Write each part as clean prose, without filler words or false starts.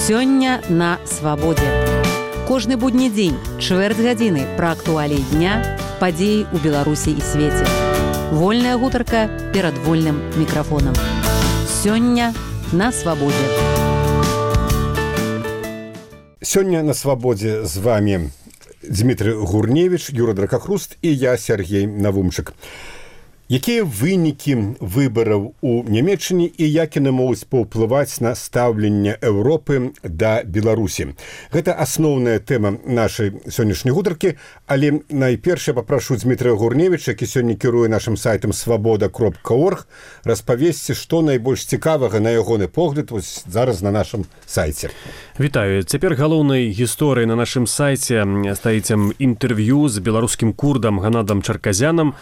Сёння на свабодзе. Кожны будні дзень, чвэрць гадзіны пра актуаліі дня, падзеі ў Беларусі і свеце. Вольная гутарка перад вольным мікрафонам. Сёння на свабодзе. Сёння на свабодзе з вами Дмітрий Гурневич, Юра Дракахруст і я, Сергей Навумчык. Якія вынікі выбараў у Нямецчыне і як яны могуць паўплываць на стаўленне Еўропы да Беларусі? Гэта асноўная тэма нашай сённяшняй гутаркі, але найперш я папрашу Дмітрия Гурневича, які сёння кіруе нашым сайтам свабода.орг, распавесці, што найбольш цікавага на ягоны погляд вось зараз на нашым сайце. Вітаю. Цяпер галоўнай гісторыяй на нашым сайце стаіць інтэрв'ю з беларускім курдам Ганадам Чарказянам.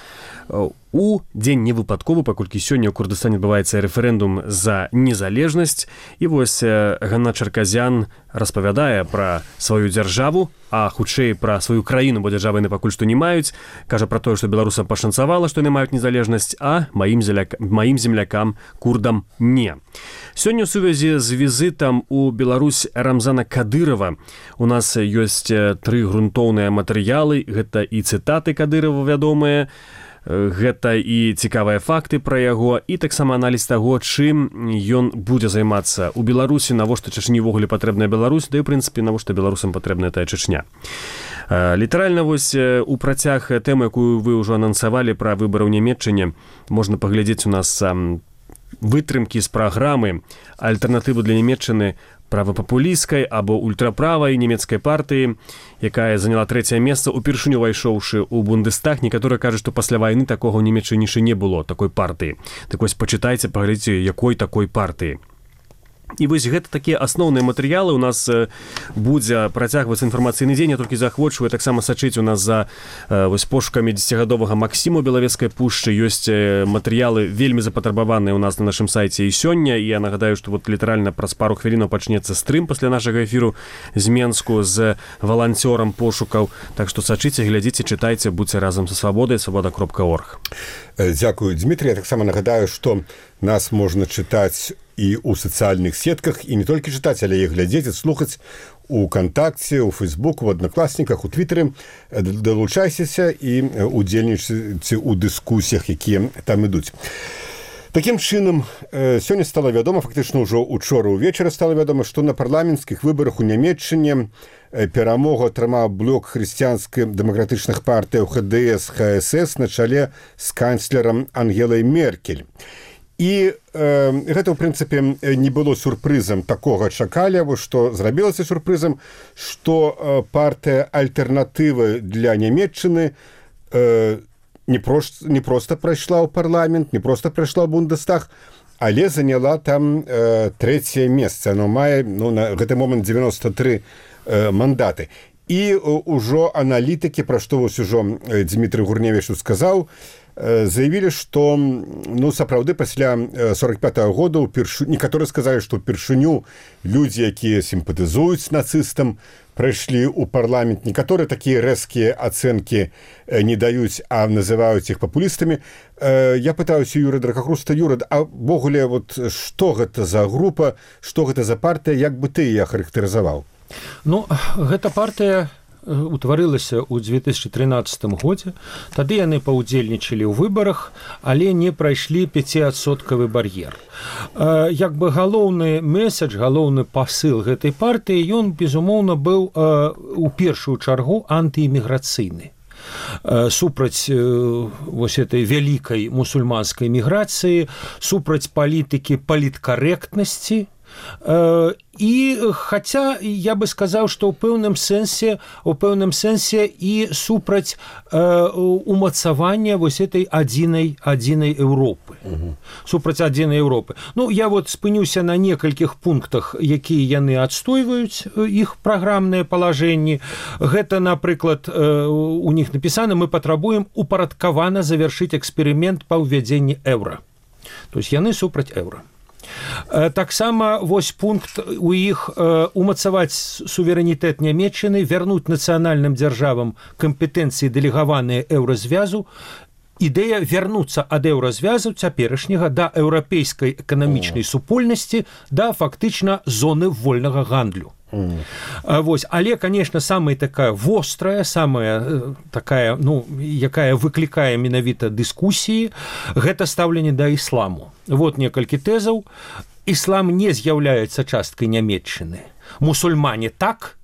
У дзень невыпадковы, паколькі сёння ў Курдыстане адбываецца рэферэндум за незалежнасць. І вось Ганад Чарказян распавядае пра сваю дзяржаву, а хутчэй пра сваю краіну, бо дзяржавы яны пакуль што не маюць. Кажа пра тое, што беларусам пашанцавала, што яны маюць незалежнасць, а маім землякам, курдам, не. Сёння ў сувязі з візітам у Беларусь Рамзана Кадырова у нас ёсць 3 грунтоўныя матэрыялы. Гэта і цытаты Кадырова вядомыя, гэта і цікавыя факты пра яго, і таксама аналіз таго, чым ён будзе займацца ў Беларусі, навошта Чачні ўвогуле патрэбная Беларусь, да і, ў прынцыпе, навошта беларусам патрэбная тая Чачня. Літаральна вось у працяг тэмы, якую вы ўжо анансавалі пра выбары ў Нямецчыне, можна паглядзець у нас вытрымкі з праграмы «Альтэрнатывы для Нямецчыны» правапапулісцкай або ультраправай нямецкай партыі, якая заняла 3-е месца, упершыню увайшоўшы ў Бундестаг. Некаторыя кажуць, што пасля вайны такога ў Нямецчыне не было, такой партыі. Так вось пачытайце, паглядзіце, якой такой партыі. І вось гэта такія асноўныя матэрыялы. У нас будзе працягвацца інфармацыйны дзень. Я толькі заахвочваю таксама сачыць у нас за вось пошукамі 10гадовага Максіму Белавецкай пушчы. Ёсць матэрыялы вельмі запатрабаваныя у нас на нашым сайце і сёння. І я нагадаю, што вот літаральна праз пару хвілінаў пачнецца стрым пасля нашага эфіру з Менску з валанцёрам пошукаў. Так што сачыце, глядзіце, чытайце, будьце разам са свабодай, свабода.орг. Дзякую, Дмітрий. Я таксама нагадаю, што нас можна чытаць і ў сацыяльных сетках, і не толькі чытаць, але і глядзець, і слухаць у Кантакце, у Фейсбуку, у Аднакласніках, у Твіттеры. Далучайцеся і удзельнічайце ў дыскусіях, якія там ідуць. Такім чынам, сёння стала вядома, фактычна ўжо учора ўвечары стала вядома, што на парламенцкіх выбарах у Нямецчыне перамогу атрымаў блок хрысціянска-дэмакратычных партыяў ХДС, ХСС на чале з канцлерам Ангелай Меркель. І гэта, ў прынцыпе, не было сюрпрызам, такога чакалі, што зрабілася сюрпрызам, што партыя альтэрнатывы для Нямецчыны не проста прайшла ў парламент, не проста прайшла ў Бундестаг, але заняла там 3-е месца. Яно мае на гэты момант 93 мандаты. І ўжо аналітыкі, пра што вось ужо Дмітрий Гурневич сказаў, заявілі, што сапраўды пасля 45-го года некаторыя сказалі, што ўпершыню людзі, якія сімпатызуюць нацыстам, прайшлі ў парламент. Некаторыя такія рэзкія ацэнкі не даюць, а называюць іх папулістамі. Я пытаюся Юры Дракахруста. Юра, а ввогуле, што гэта за група, што гэта за партыя, як бы ты яе характарызаваў? Гэта партыя утварылася ў 2013 годзе. Тады яны паўдзельнічалі ў выбарах, але не прайшлі 5% бар'ер. Як бы галоўны месседж, галоўны пасыл гэтай партыі, ён, безумоўна, быў у першую чаргу антыіміграцыйны. Супраць вось этой вялікай мусульманскай міграцыі, супраць палітыкі паліткарэктнасці. І хаця я бы сказаў, што ў пэўным сэнсе і супраць умацавання вось этой адзінай Еўропы. Супраць адзінай Еўропы. Я спынюся на некалькіх пунктах, якія яны адстойваюць, іх праграмныя палажэнні. Гэта, напрыклад, у них напісана: мы патрабуем упарадкавана завяршыць эксперымент па ўвядзенні еўра. То есть яны супраць еўра. Таксама вось пункт у іх умацаваць суверэнітэт Нямецчыны, вярнуць нацыянальным дзяржавам кампетэнцыі дэлегаваныя еўразвязу ідэя вярнуцца ад еўразвязу цяперашняга да еўрапейскай эканамічнай супольнасці, да фактычна зоны вольнага гандлю. Вось, але, конечно, самая такая вострая, самая такая, ну, якая выклікае менавіта дыскусіі, гэта стаўленне да ісламу. Вот некалькі тэзаў. Іслам не з'яўляецца часткай Нямецчыны. Мусульмане так,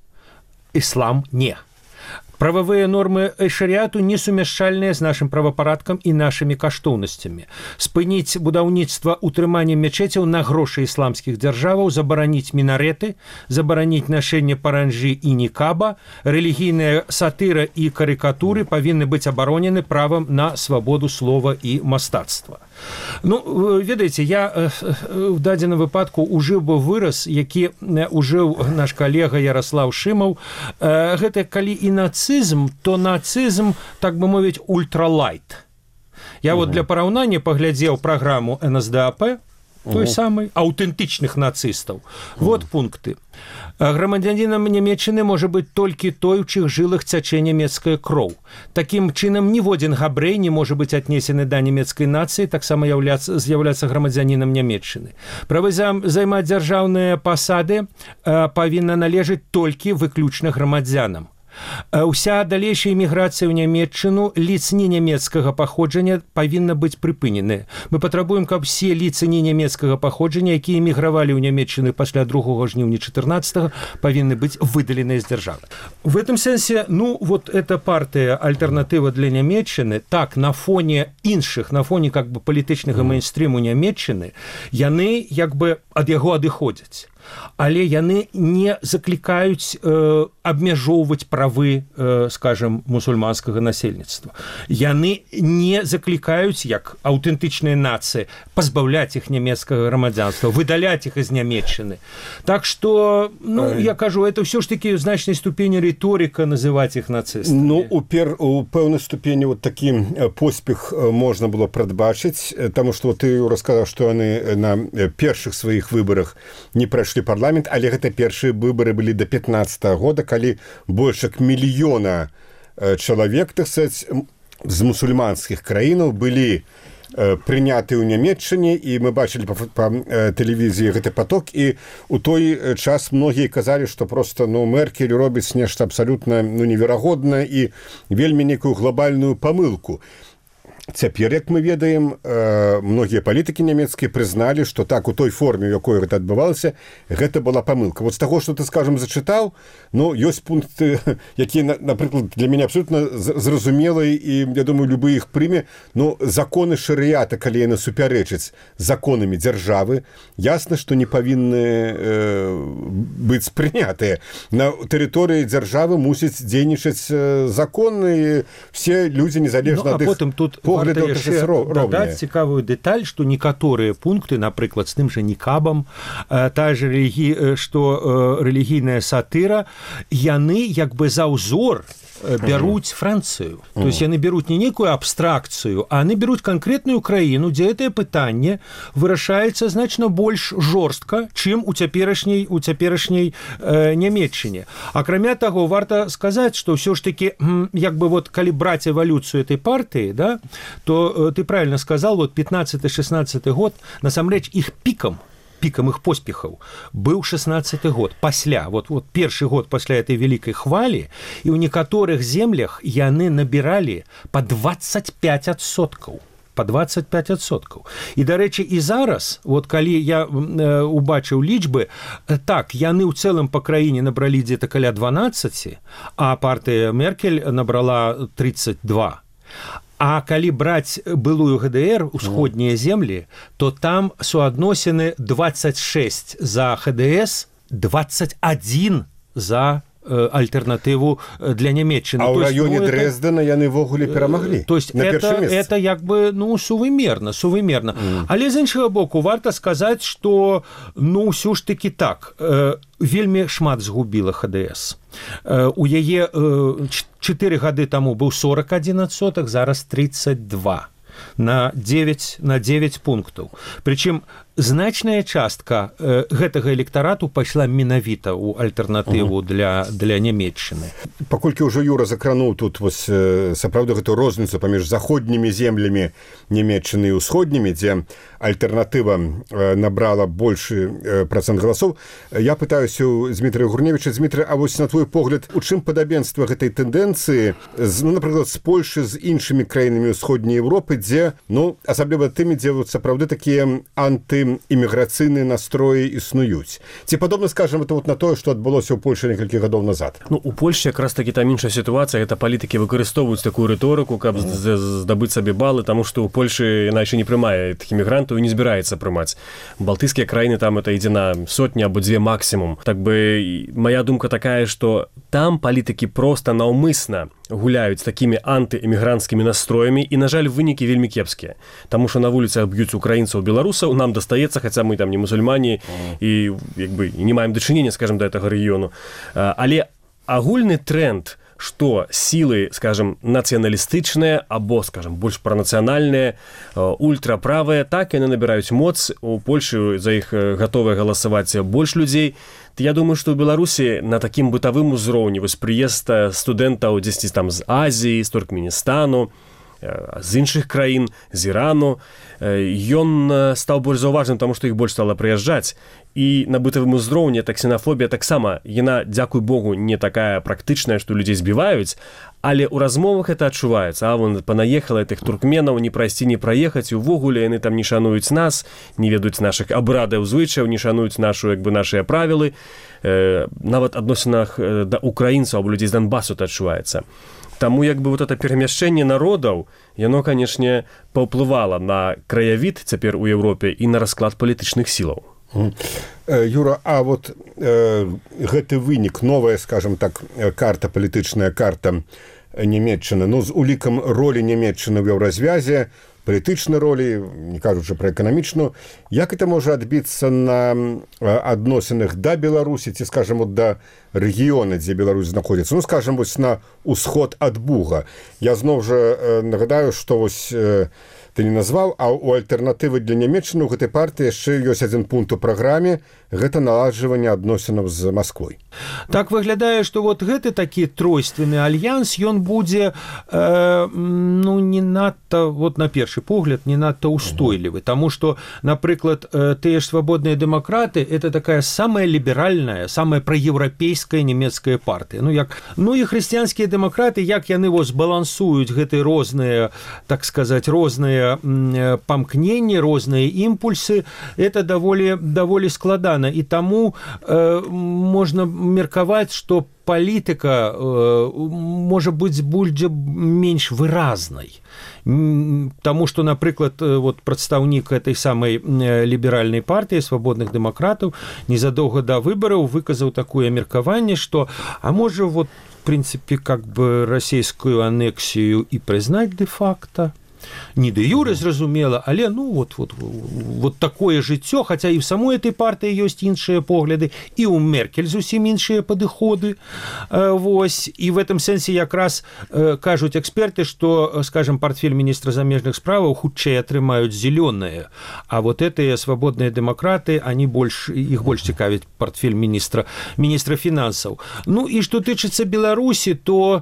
іслам не. Прававыя нормы шарыяту несумяшчальныя з нашым правапарадкам і нашымі каштоўнасцямі. Спыніць будаўніцтва утрымання мечэцяў на грошы ісламскіх дзяржаваў, забараніць мінарэты, забараніць нашэнне паранжы і нікаба, рэлігійная сатыра і карыкатуры павінны быць абаронены правам на свабоду слова і мастацтва. Ну, ведаеце, я в дадзеным выпадку ужыў бы выраз, які ужыў наш калега Ярослав Шымаў. Гэта калі і нацызм, то нацызм, так бы мовіць, ультралайт. Я вот для параўнання паглядзеў праграму НСДАП, той самый, аўтэнтычных нацыстаў. Вот пункты. Грамадзянінам Нямецчыны можа быць толькі той, у чых жылах цячэ нямецкая кроў. Такім чынам ніводзін габрэй не можа быць аднесены да нямецкай нацыі, таксама з'яўляцца грамадзянінам Нямецчыны. Правы займаць дзяржаўныя пасады павінна належыць толькі выключна грамадзянам. Уся далейшая эміграцыя ў Нямецчыну лиц не нямецкага паходжання павінна быць прыпыненая. Мы патрабуем, каб все лица не нямецкага паходжання, якія эмігравалі ў Нямецчыну пасля 2 жніўня 14-го, павінны быць выдаленыя з дзяржавы. В этом сэнсе, ну, вот эта партыя альтэрнатыва для Нямецчыны, так, на фоне іншых, на фоне как бы палітычнага мейнстрыму Нямецчыны, яны як бы ад яго адыходзяць. Але яны не заклікаюць абмяжоўваць правы, скажем, мусульманскага насельніцтва. Яны не заклікаюць, як аўтэнтычная нацыя, пазбаўляць іх нямецкага грамадзянства, выдаляць іх з Нямецчыны. Так што, ну, я кажу, это ўсё ж такі ў значнай ступені рыторыка называць іх нацыстамі. Ну, у пэўнай ступені вот такі поспех можна было прадбачыць, таму што ты расказаў, што яны на першых сваіх выбарах не прайшлі парламент, але гэта першыя выбары былі да 15-го года, калі больш як мільёна чалавек, так сказаць, з мусульманскіх краінаў былі прыняты ў Нямецчыне, і мы бачылі па тэлевізіі гэты поток, і у той час многія казалі, што проста, ну, Меркель робіць нешта абсалютна, ну, неверагоднае і вельмі некую глобальную памылку. Цяпер, як мы ведаем, многія палітыкі нямецкія прызналі, што так, у той форме, у якой гэта адбывалася, гэта была памылка. Вот з таго, што ты, скажем, зачытаў, ну, ёсць пункты, якія, напрыклад, для мяне абсолютно зразумелыя, і, я думаю, любы іх прыме, ну, законы шарыята, калі яны супярэчаць законамі дзяржавы, ясна, што не павінны быць прынятыя. На тэрыторыі дзяржавы мусіць дзейнічаць законы, все людзі, незалежна ад іх варта яшчэ дадаць цікавую дэталь, што некаторыя пункты, напрыклад, з тым жа нікабам, та же рэлігійная сатыра, яны як бы за ўзор бяруць Францыю. То есть яны бяруць не некую абстракцыю, а яны бяруць канкрэтную краіну, дзе гэтае пытанне вырашаецца значна больш жорстка, чым у цяперашняй Нямецчыне. Акрамя таго, варта сказаць, што ўсё ж такі, як бы вот калі браць эвалюцыю этой партыі, да, то ты правильно сказал, вот 15-16 год, насамрэч іх пікам іх поспехаў быў 16-й год, пасля, вот першы год пасля этой вялікай хвалі, і ў некаторых землях яны набіралі па 25%. Па 25%. І, дарэчы, і зараз, вот калі я убачыў лічбы, так, яны ў цэлым па краіне набралі дзе-то каля 12, а партыя Меркель набрала 32. А калі браць былую ГДР, усходнія землі, то там суадносіны 26 за ХДС, 21 за альтэрнатыву для Нямецчыны. А ў раёне Дрэздена яны ввогуле перамаглі. То есть это як бы, ну, сувымерна. Але з іншага боку варта сказаць, што, ну, ўсё ж такі так, вельмі шмат згубіла ХДС. У яе 4 гады таму быў 41%, зараз 32%. На 9 пунктаў. Прычым значная частка гэтага электарату пайшла менавіта ў альтэрнатыву для Нямецчыны. Паколькі ўжо Юра закрануў тут вось сапраўды гэтую розніцу паміж заходнімі землямі Нямецчыны і ўсходнімі, дзе альтэрнатыва набрала большы працэнт галасоў, я пытаюся ў Дмітрия Гурневіча. Дмітрий, а вось на твой погляд, у чым падабенства гэтай тэндэнцыі, напрыклад, з Польшы, з іншымі краінамі ўсходняй Еўропы, дзе, асабліва тымі, дзе такія антыіміграцыйныя настроі існуюць. Ці падобна, скажем, это на тое, што адбылося ў Польшы некалькі гадоў назад? У Польшы якраз такі там іншая сітуацыя. Гэта палітыкі выкарыстоўваюць такую рыторыку, каб здабыць сабе балы, таму што ў Польшы яна яшчэ не прымае такіх мігрантаў і не збіраецца прымаць. Балтыйскія краіны там это ідзе на сотні або дзве максімум. Так бы моя думка такая, што там палітыкі проста наўмысна гуляюць такімі антыэмігранцкімі настроямі, і, на жаль, вынікі вельмі кепскія. Таму што на вуліцах б'юць украінцаў, беларусаў, нам дастаецца, хаця мы там не мусульмане і не маем дачынення, скажем, да гэтага рэгіёну. Але агульны тренд, што сілы, скажем, нацыяналістычныя або, скажем, больш пранацыянальныя, ультраправыя, так яны набіраюць моц. У Польшы за іх гатовыя галасаваць больш людзей. Я думаю, што ў Беларусі на такім бытавым узроўні вось прыезд студэнтаў дзесьці там з Азіі, з Туркменістану, з іншых краін, з Ірану, ён стаў больш заўважным, таму што іх больш стала прыязджаць. І на бытавым узроўні таксенафобія таксама, яна, дзякуй Богу, не такая практычная, што людзей збіваюць, але ў размовах это адчуваецца. А вон панаехала тых туркменаў, не прайсці, не праехаць, увогуле яны там не шануюць нас, не ведаюць нашых абрадаў, звычаяў, не шануюць нашыя правілы. Нават адносінах да украінцаў або людзей з Донбасу это адчуваецца. Таму вот это перамяшчэнне народаў, яно, канешне, паўплывала на краявід цяпер у Еўропе і на расклад палітычных сілаў. Юра, а вот гэты вынік, новая, скажем так, палітычная карта Нямецчыны, з улікам ролі Нямецчыны ў еўразвязе, палітычнай ролі, не кажучы пра эканамічную, як это можа адбіцца на адносінах да Беларусі, ці, скажем, да рэгіёна, дзе Беларусь знаходзіцца, скажем, вось на ўсход ад Буга. Я зноў жа нагадаю, што вось ты не назваў, а ў альтэрнатывы для Нямецчыны ў гэтай партыі яшчэ ёсць адзін пункт у праграме, гэта наладжванне адносінаў з Масквой. Так выглядае, што вот гэты такі тройственны альянс, ён будзе не надта, вот на першы погляд, не надта устойлівы, таму што, напрыклад, тыя ж свабодныя дэмакраты, это такая самая ліберальная, самая праеўрапейская нямецкая партыя. І хрысціянскія дэмакраты, як яны балансуюць гэтыя розныя, так сказаць, розныя памкненні, розныя імпульсы, это даволі складана. І таму можна меркаваць, што палітыка можа быць будзе менш выразнай. Таму што, напрыклад, прадстаўнік этой самай ліберальнай партыі свабодных дэмакратаў незадоўга да выбараў выказаў такое меркаванне, што можа, в прынцыпе, расійскую анексію і прызнаць дэ-факта. Не де юре, зразумела, але такое жыццё, хаця і ў самой этой партыі ёсць іншыя погляды, і ў Меркель зусім іншыя падыходы. І в этом сэнсе якраз кажуць эксперты, што, скажем, портфель міністра замежных справаў хутчэй атрымаюць зелёныя, а гэтыя свабодныя дэмакраты, іх больш цікавіць портфель міністра фінансаў. І што тычыцца Беларусі, то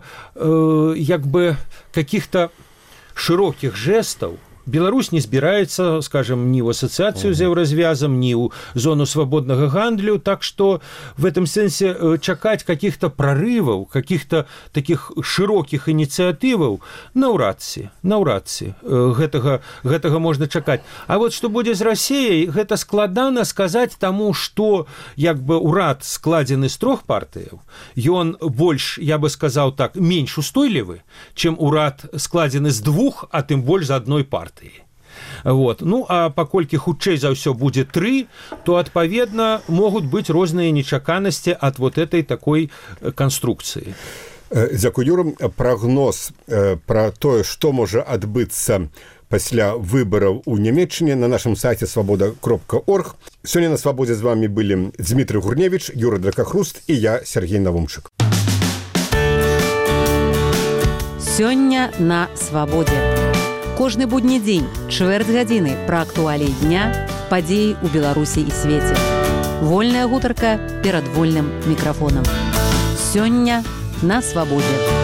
каких-то широких жестов Беларусь не збіраецца, скажем, ні ў асацыяцыю з еўразвязам, ні ў зону свабоднага гандлю, так што в этом сэнсе чакаць каких-то прорываў, каких-то таких широких ініцыятываў наўрад ці. Гэтага можна чакаць. А што будзе з Расіяй, гэта складана сказаць, таму што урад складзены з 3 партыяў, ён больш, я бы сказаў так, менш устойлівы, чым урад складзены з 2, а тым больш з адной партыі. А паколькі хутчэй за ўсё будзе 3, то, адпаведна, могуць быць розныя нечаканасці ад этой такой канструкцыі. Дзякуй, Юра. Прагноз пра тое, што можа адбыцца пасля выбараў у Нямецчыне на нашым сайце свабода.орг. Сёння на Свабодзе з вами былі Дмітрий Гурневіч, Юра Дракахруст і я, Сергей Навумчык. Сёння на Свабодзе. Кожны будні дзень, чвэрць гадзіны пра актуаліі дня, падзеі ў Беларусі і свеце. Вольная гутарка перад вольным мікрафонам. Сёння на свабодзе.